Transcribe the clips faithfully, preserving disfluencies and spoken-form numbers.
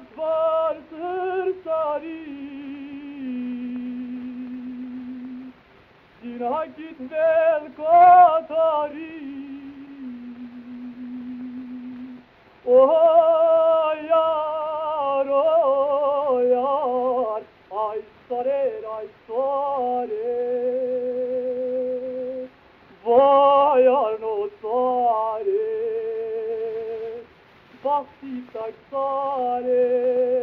vardır sari. Sina gitmel katari. Oh yar, oh yar, ay sare, ay sare. Vay arno sare, bakti tak sare,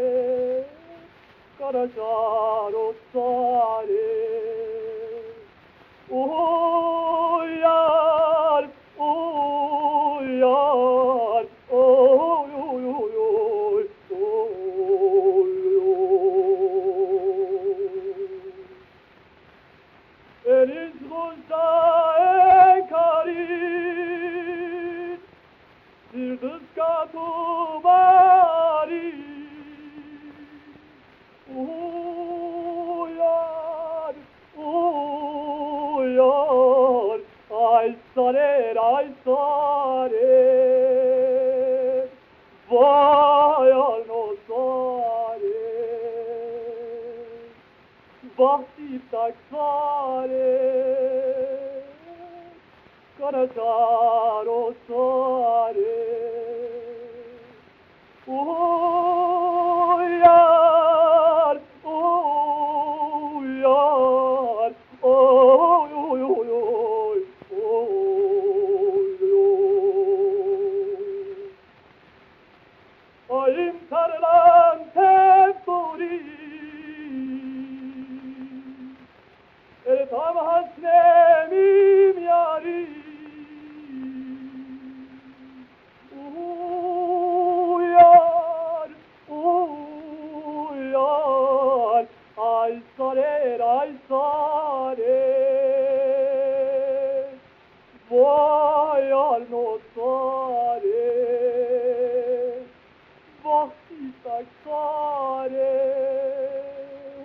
karajaro sare. Oh yar, oh yar, oh yo yo yo, oh yo. Eliz gusta ekarit, sirdız katubari. Oh yar, oh yar, ay sarer, ay sarer. Vay arno sarer, bahti tak sarer, karajaro sarer. Oh yar, oh yar, oh yo yo yo, oh yo. Ayım tarlan tepuri, el tam hasnemim yari. Oh yar, oh yar, ay sarer, ay sarer. Vay arno sarer, vakti tak sarer,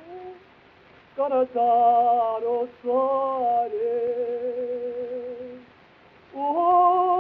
kanataro sarer. Oh